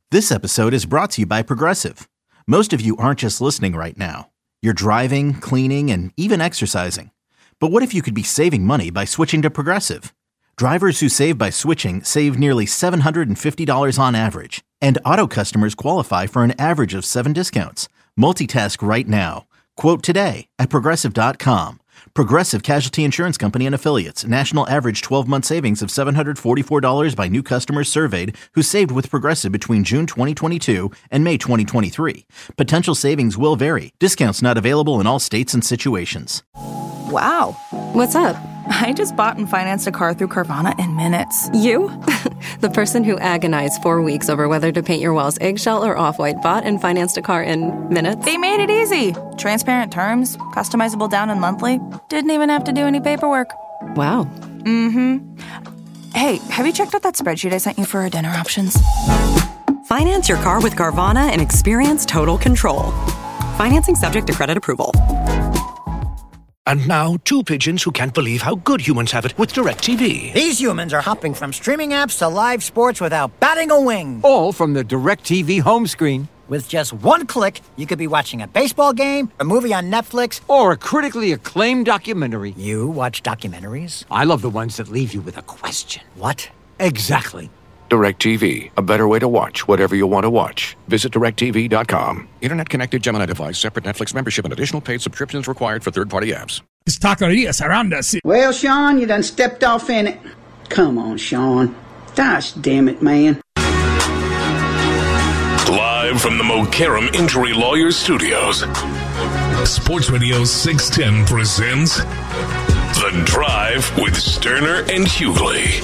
This episode is brought to you by Progressive. Most of you aren't just listening right now. You're driving, cleaning, and even exercising. But what if you could be saving money by switching to Progressive? Drivers who save by switching save nearly $750 on average. And auto customers qualify for an average of 7 discounts. Multitask right now. Quote today at Progressive.com. Progressive Casualty Insurance Company and Affiliates. National average 12-month savings of $744 by new customers surveyed who saved with Progressive between June 2022 and May 2023. Potential savings will vary. Discounts not available in all states and situations. Wow. What's up? I just bought and financed a car through Carvana in minutes. You? The person who agonized 4 weeks over whether to paint your walls eggshell or off-white bought and financed a car in minutes? They made it easy. Transparent terms, customizable down and monthly. Didn't even have to do any paperwork. Wow. Mm-hmm. Hey, have you checked out that spreadsheet I sent you for our dinner options? Finance your car with Carvana and experience total control. Financing subject to credit approval. And now, two pigeons who can't believe how good humans have it with DirecTV. These humans are hopping from streaming apps to live sports without batting a wing. All from the DirecTV home screen. With just one click, you could be watching a baseball game, a movie on Netflix, or a critically acclaimed documentary. You watch documentaries? I love the ones that leave you with a question. What? Exactly. DirecTV, a better way to watch whatever you want to watch. Visit DirecTV.com. Internet-connected Gemini device, separate Netflix membership, and additional paid subscriptions required for third-party apps. It's Taquerias Aranda. Well, Sean, you done stepped off in it. Come on, Sean. Gosh damn it, man. Live from the Mokaram Injury Lawyers Studios, Sports Radio 610 presents The Drive with Sterner and Hughley.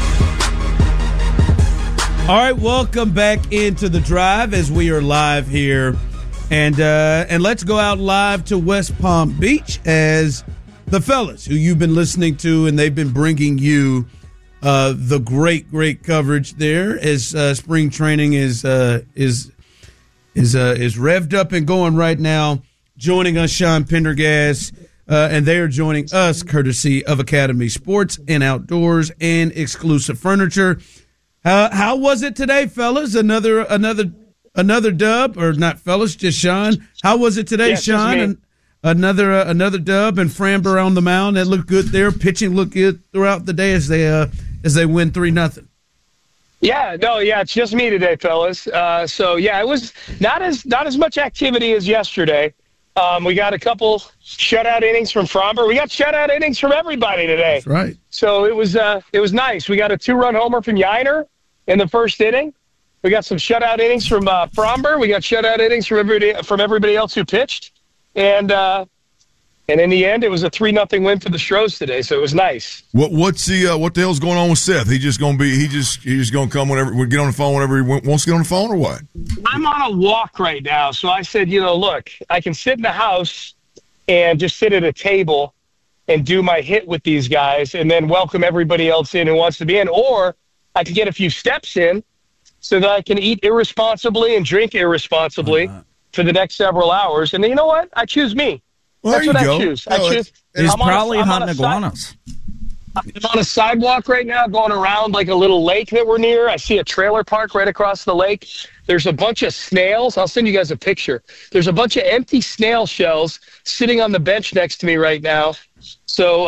All right, welcome back into The Drive as we are live here. And let's go out live to West Palm Beach as the fellas who you've been listening to, and they've been bringing you the great coverage there as spring training is revved up and going right now. Joining us, Sean Pendergast, and they are joining us courtesy of Academy Sports and Outdoors and Exclusive Furniture. How was it today, fellas? Another dub, or not, fellas? Just Sean. How was it today, Sean? And another dub, and Framber on the mound. That looked good there. Pitching looked good throughout the day as they win 3-0. It's just me today, fellas. It was not as much activity as yesterday. We got a couple shutout innings from Framber. We got shutout innings from everybody today. That's right. So it was nice. We got a 2-run homer from Yiner in the first inning. We got some shutout innings from Framber. We got shutout innings from everybody else who pitched, and in the end, it was a 3-0 win for the Stros today. So it was nice. What the hell's going on with Seth? He's just gonna come whenever we get on the phone whenever he wants to get on the phone, or what? I'm on a walk right now, so I said, look, I can sit in the house and just sit at a table and do my hit with these guys, and then welcome everybody else in who wants to be in, or I can get a few steps in so that I can eat irresponsibly and drink irresponsibly for the next several hours. And you know what? I choose me. Well, that's what I choose. He's probably hunting iguanas. I'm on a sidewalk right now going around like a little lake that we're near. I see a trailer park right across the lake. There's a bunch of snails. I'll send you guys a picture. There's a bunch of empty snail shells sitting on the bench next to me right now. So,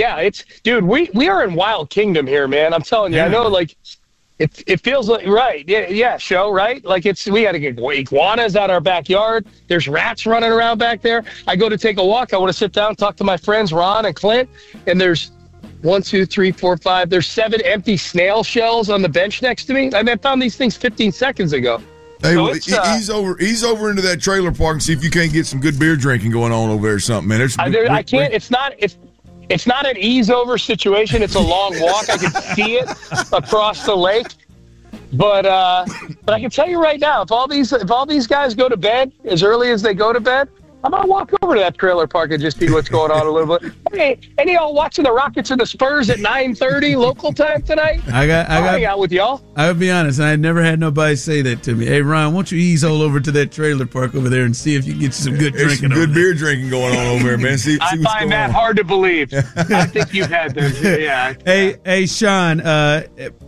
we are in Wild Kingdom here, man. I'm telling you, I know, like, it feels like, right. Yeah, show, right? Like, we got to get iguanas out our backyard. There's rats running around back there. I go to take a walk. I want to sit down, talk to my friends, Ron and Clint, and there's 1, 2, 3, 4, 5. There's 7 empty snail shells on the bench next to me. I found these things 15 seconds ago. Hey, so ease over into that trailer park and see if you can't get some good beer drinking going on over there or something, man. I can't. It's not an ease over situation. It's a long walk. I can see it across the lake. But I can tell you right now, if all these guys go to bed as early as they go to bed, I'm going to walk over to that trailer park and just see what's going on a little bit. Hey, any of y'all watching the Rockets and the Spurs at 9:30 local time tonight? I got hang out with y'all. I'll be honest, I had never had nobody say that to me. Hey, Ryan, why don't you ease all over to that trailer park over there and see if you can get some good drinking some good beer drinking going on over there, man. See I find that hard to believe. I think you've had those. Yeah. Hey, Sean,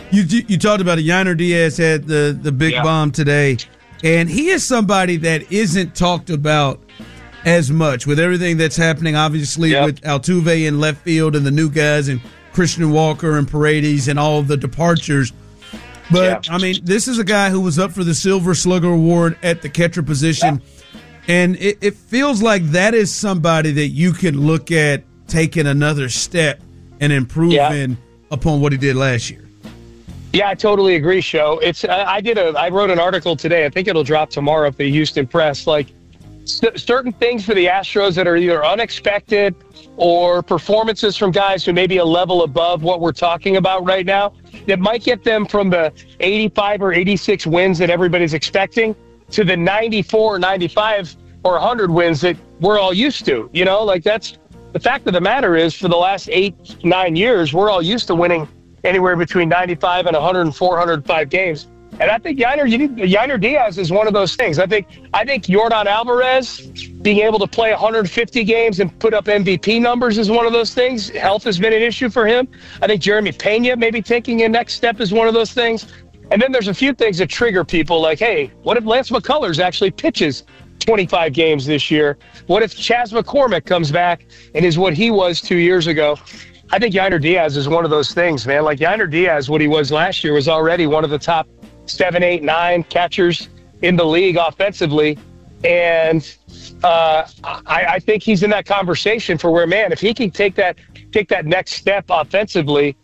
You talked about it. Yainer Diaz had the big bomb today, and he is somebody that isn't talked about as much with everything that's happening, obviously, with Altuve in left field and the new guys and Christian Walker and Paredes and all of the departures. But, I mean, this is a guy who was up for the Silver Slugger Award at the catcher position, and it feels like that is somebody that you can look at taking another step and improving upon what he did last year. Yeah, I totally agree, Sho. I wrote an article today. I think it'll drop tomorrow at the Houston Press. Like, certain things for the Astros that are either unexpected or performances from guys who may be a level above what we're talking about right now that might get them from the 85 or 86 wins that everybody's expecting to the 94, 95, or 100 wins that we're all used to. You know, like, that's the fact of the matter is for the last 8-9 years, we're all used to winning anywhere between 95 and 104, 105 games. And I think Yainer Diaz is one of those things. I think Yordan Alvarez being able to play 150 games and put up MVP numbers is one of those things. Health has been an issue for him. I think Jeremy Pena maybe taking a next step is one of those things. And then there's a few things that trigger people like, hey, what if Lance McCullers actually pitches 25 games this year? What if Chas McCormick comes back and is what he was 2 years ago? I think Yainer Diaz is one of those things, man. Like, Yainer Diaz, what he was last year, was already one of the top 7, 8, 9 catchers in the league offensively. And I think he's in that conversation for where, man, if he can take that next step offensively,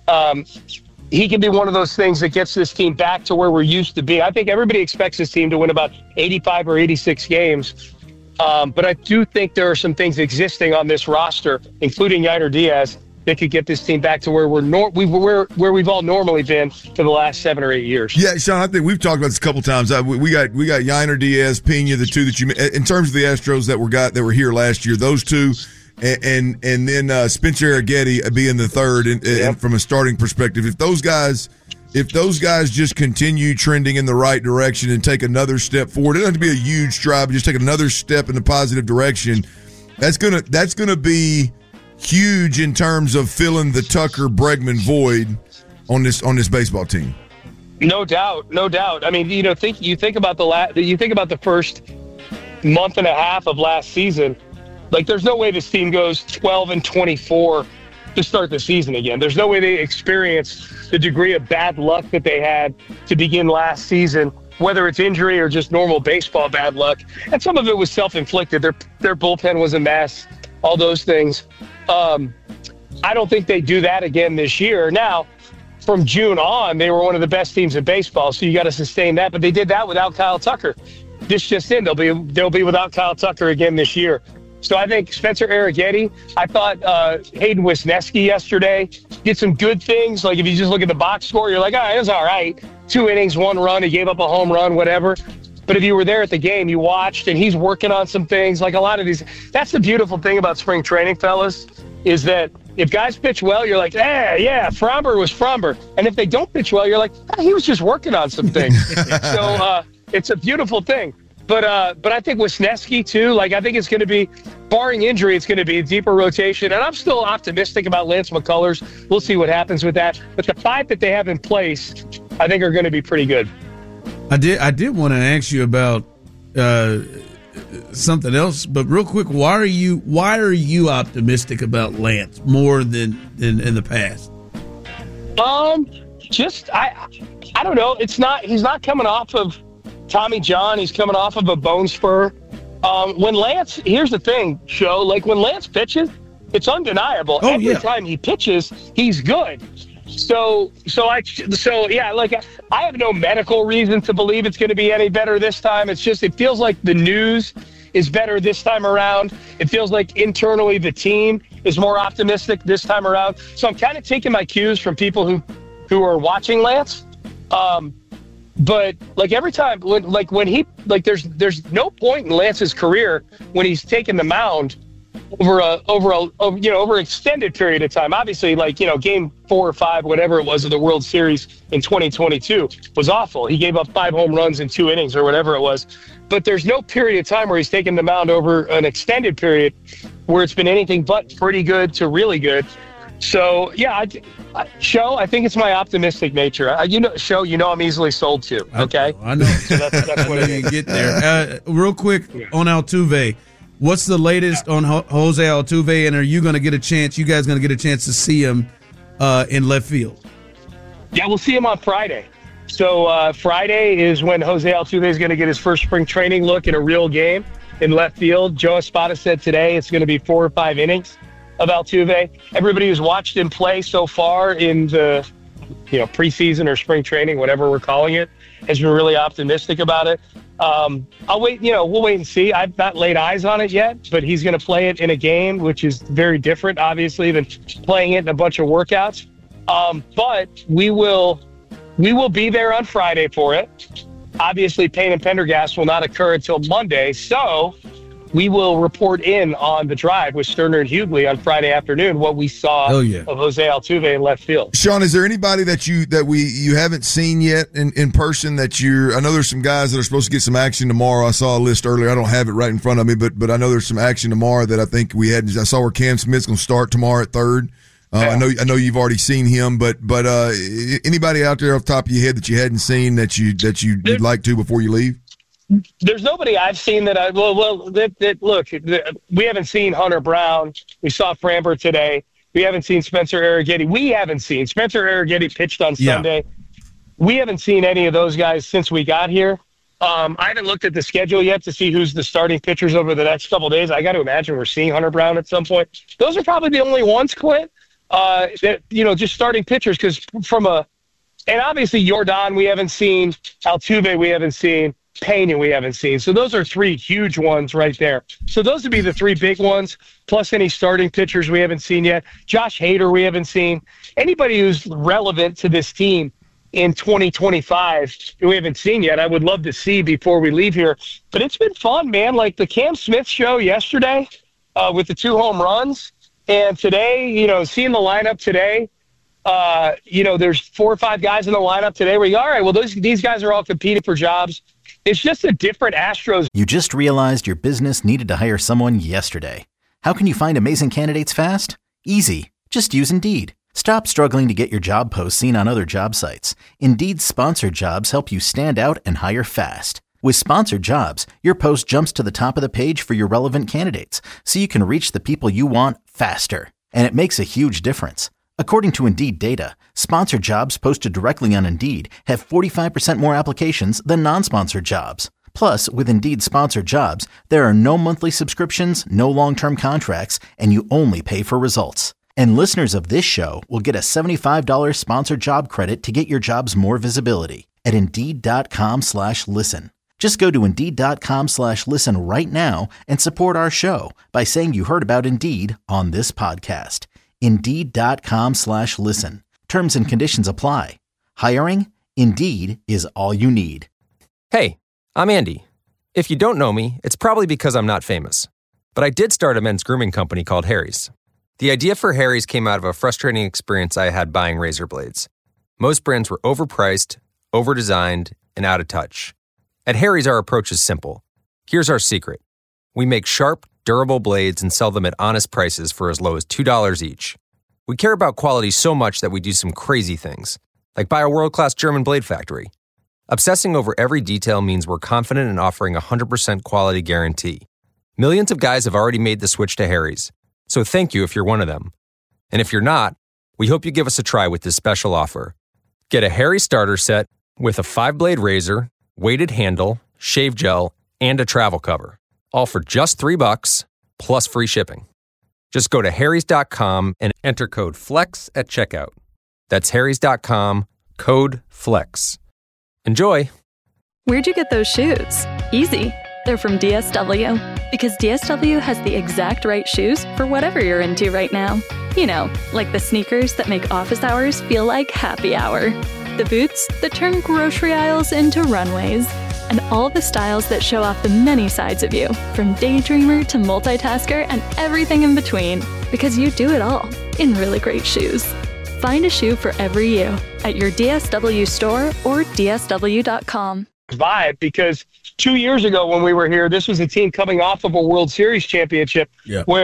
he can be one of those things that gets this team back to where we're used to be. I think everybody expects this team to win about 85 or 86 games. But I do think there are some things existing on this roster, including Yainer Diaz, that could get this team back to where where we've all normally been for the last 7 or 8 years. Yeah, Sean, I think we've talked about this a couple times. We got Yainer Diaz, Pena, the two that you in terms of the Astros that were here last year. Those two, and then Spencer Arrighetti being the third, and from a starting perspective. If those guys just continue trending in the right direction and take another step forward, it doesn't have to be a huge stride, but just take another step in the positive direction. That's gonna be huge in terms of filling the Tucker Bregman void on this baseball team. No doubt. I mean, you think about the first month and a half of last season. Like, there's no way this team goes 12-24 to start the season again. There's no way they experience the degree of bad luck that they had to begin last season, whether it's injury or just normal baseball bad luck. And some of it was self-inflicted. Their bullpen was a mess, all those things. I don't think they do that again this year. Now, from June on, they were one of the best teams in baseball, so you got to sustain that. But they did that without Kyle Tucker. This just in, they'll be without Kyle Tucker again this year. So I think Spencer Arrighetti, I thought Hayden Wesneski yesterday did some good things. Like, if you just look at the box score, you're like, all right, it was all right. 2 innings, 1 run, he gave up a home run, whatever. But if you were there at the game, you watched, and he's working on some things. Like, a lot of these, that's the beautiful thing about spring training, fellas, is that if guys pitch well, you're like, yeah, Fromber was Fromber. And if they don't pitch well, you're like, he was just working on some things. So it's a beautiful thing. But I think Wesneski, too, like, I think it's going to be, barring injury, it's going to be a deeper rotation. And I'm still optimistic about Lance McCullers. We'll see what happens with that. But the 5 that they have in place, I think, are going to be pretty good. I did want to ask you about something else, but real quick, why are you optimistic about Lance more than in the past? I don't know. He's not coming off of Tommy John. He's coming off of a bone spur. Here's the thing, Sho, like, when Lance pitches, it's undeniable. Every time he pitches, he's good. So I have no medical reason to believe it's going to be any better this time. It's just, it feels like the news is better this time around. It feels like internally the team is more optimistic this time around. So I'm kind of taking my cues from people who are watching Lance. But like, every time when he there's no point in Lance's career when he's taken the mound over an extended period of time. Obviously, game 4 or 5, whatever it was, of the World Series in 2022 was awful. He gave up 5 home runs in 2 innings or whatever it was. But there's no period of time where he's taken the mound over an extended period where it's been anything but pretty good to really good. So, yeah, I think it's my optimistic nature. I'm easily sold to, okay? I know. So that's what you get there. Real quick on Altuve, what's the latest on Jose Altuve, and are you going to get a chance, you guys going to get a chance to see him in left field? Yeah, we'll see him on Friday. So Friday is when Jose Altuve is going to get his first spring training look in a real game in left field. Joe Espada said today it's going to be 4 or 5 innings of Altuve. Everybody who's watched him play so far in the preseason or spring training, whatever we're calling it, has been really optimistic about it. I'll wait. We'll wait and see. I've not laid eyes on it yet, but he's going to play it in a game, which is very different, obviously, than playing it in a bunch of workouts. But we will be there on Friday for it. Obviously, Payne and Pendergast will not occur until Monday, so we will report in on the drive with Sterner and Hughley on Friday afternoon what we saw of Jose Altuve in left field. Sean, is there anybody that you haven't seen yet in person that I know there's some guys that are supposed to get some action tomorrow. I saw a list earlier. I don't have it right in front of me, but I know there's some action tomorrow that I think I saw where Cam Smith's going to start tomorrow at third. I know you've already seen him, but anybody out there off the top of your head that you hadn't seen that you'd like to before you leave? There's nobody I've seen that look, we haven't seen Hunter Brown. We saw Framber today. We haven't seen Spencer Arrighetti. Spencer Arrighetti pitched on Sunday. We haven't seen any of those guys since we got here. I haven't looked at the schedule yet to see who's the starting pitchers over the next couple of days. I got to imagine we're seeing Hunter Brown at some point. Those are probably the only ones, Clint, just starting pitchers, because and obviously Yordan we haven't seen, Altuve we haven't seen, Payne we haven't seen. So those are 3 huge ones right there. So those would be the 3 big ones, plus any starting pitchers we haven't seen yet. Josh Hader we haven't seen. Anybody who's relevant to this team in 2025 we haven't seen yet, I would love to see before we leave here. But it's been fun, man. Like the Cam Smith show yesterday with the 2 home runs. And today, seeing the lineup today, there's 4 or 5 guys in the lineup today where all right, well, these guys are all competing for jobs. It's just a different Astros. You just realized your business needed to hire someone yesterday. How can you find amazing candidates fast? Easy. Just use Indeed. Stop struggling to get your job posts seen on other job sites. Indeed's sponsored jobs help you stand out and hire fast. With sponsored jobs, your post jumps to the top of the page for your relevant candidates, so you can reach the people you want faster. And it makes a huge difference. According to Indeed data, sponsored jobs posted directly on Indeed have 45% more applications than non-sponsored jobs. Plus, with Indeed sponsored jobs, there are no monthly subscriptions, no long-term contracts, and you only pay for results. And listeners of this show will get a $75 sponsored job credit to get your jobs more visibility at Indeed.com/listen. Just go to Indeed.com/listen right now and support our show by saying you heard about Indeed on this podcast. Indeed.com/listen. Terms and conditions apply. Hiring? Indeed is all you need. Hey, I'm Andy. If you don't know me, it's probably because I'm not famous. But I did start a men's grooming company called Harry's. The idea for Harry's came out of a frustrating experience I had buying razor blades. Most brands were overpriced, overdesigned, and out of touch. At Harry's, our approach is simple. Here's our secret. We make sharp, durable blades and sell them at honest prices for as low as $2 each. We care about quality so much that we do some crazy things, like buy a world-class German blade factory. Obsessing over every detail means we're confident in offering a 100% quality guarantee. Millions of guys have already made the switch to Harry's, so thank you if you're one of them. And if you're not, we hope you give us a try with this special offer. Get a Harry's starter set with a 5-blade razor, weighted handle, shave gel, and a travel cover. All for just $3 plus free shipping. Just go to harrys.com and enter code FLEX at checkout. That's harrys.com, code FLEX. Enjoy. Where'd you get those shoes? Easy. They're from DSW. Because DSW has the exact right shoes for whatever you're into right now. You know, like the sneakers that make office hours feel like happy hour. The boots that turn grocery aisles into runways. And all the styles that show off the many sides of you, from daydreamer to multitasker and everything in between. Because you do it all in really great shoes. Find a shoe for every you at your DSW store or DSW.com. Vibe, because 2 years ago when we were here, this was a team coming off of a World Series championship where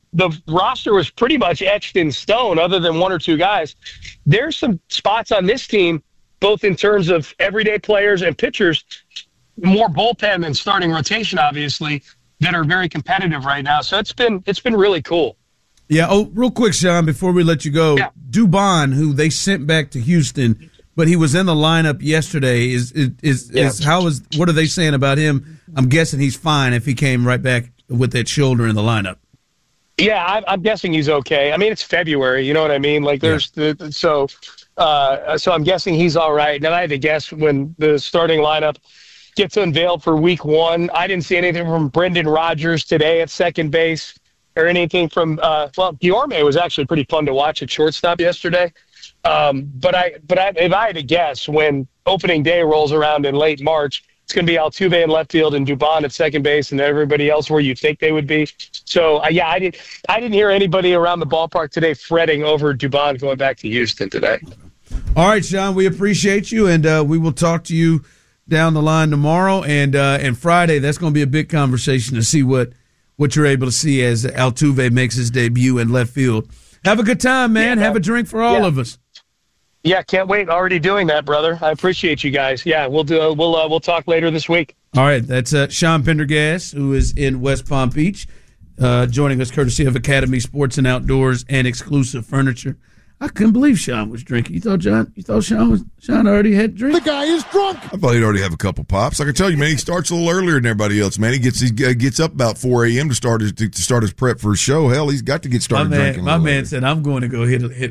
the roster was pretty much etched in stone other than one or two guys. There's some spots on this team, both in terms of everyday players and pitchers, more bullpen than starting rotation, obviously, that are very competitive right now. So it's been really cool. Yeah. Oh, real quick, Sean, before we let you go, yeah. Dubon, who they sent back to Houston, but he was in the lineup yesterday. What are they saying about him? I'm guessing he's fine if he came right back with that shoulder in the lineup. Yeah, I'm guessing he's okay. I mean, it's February, you know what I mean? Like, so I'm guessing he's all right. Now, I had to guess when the starting lineup gets unveiled for week 1. I didn't see anything from Brendan Rodgers today at second base or anything from Guillorme was actually pretty fun to watch at shortstop yesterday. But if I had to guess, when opening day rolls around in late March, it's going to be Altuve in left field and Dubon at second base and everybody else where you think they would be. So, I didn't hear anybody around the ballpark today fretting over Dubon going back to Houston today. All right, Sean, we appreciate you, and we will talk to you down the line tomorrow and Friday. That's going to be a big conversation to see what you're able to see as Altuve makes his debut in left field. Have a good time, man. Have a drink for all of us. Yeah, can't wait. Already doing that, brother. I appreciate you guys. Yeah, we'll talk later this week. All right, that's Sean Pendergast, who is in West Palm Beach, joining us courtesy of Academy Sports and Outdoors and Exclusive Furniture. I couldn't believe Sean was drinking. You thought Sean already had drink? The guy is drunk. I thought he'd already have a couple pops. I can tell you, man, he starts a little earlier than everybody else. Man, he gets up about 4 a.m. to start his prep for his show. Hell, he's got to get started drinking. My man said, "I'm going to go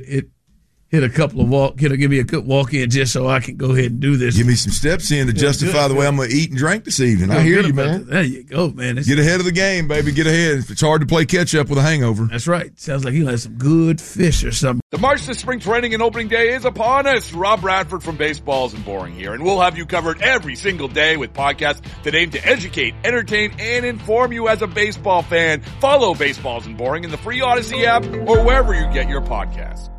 hit a couple of give me a good walk in just so I can go ahead and do this. Give me some steps in to justify the way I'm going to eat and drink this evening." I hear you, man. There you go, man. Get ahead of the game, baby. Get ahead. It's hard to play catch up with a hangover. That's right. Sounds like he'll have some good fish or something. The march to spring training and opening day is upon us. Rob Bradford from Baseballs and Boring here, and we'll have you covered every single day with podcasts that aim to educate, entertain, and inform you as a baseball fan. Follow Baseballs and Boring in the free Odyssey app or wherever you get your podcasts.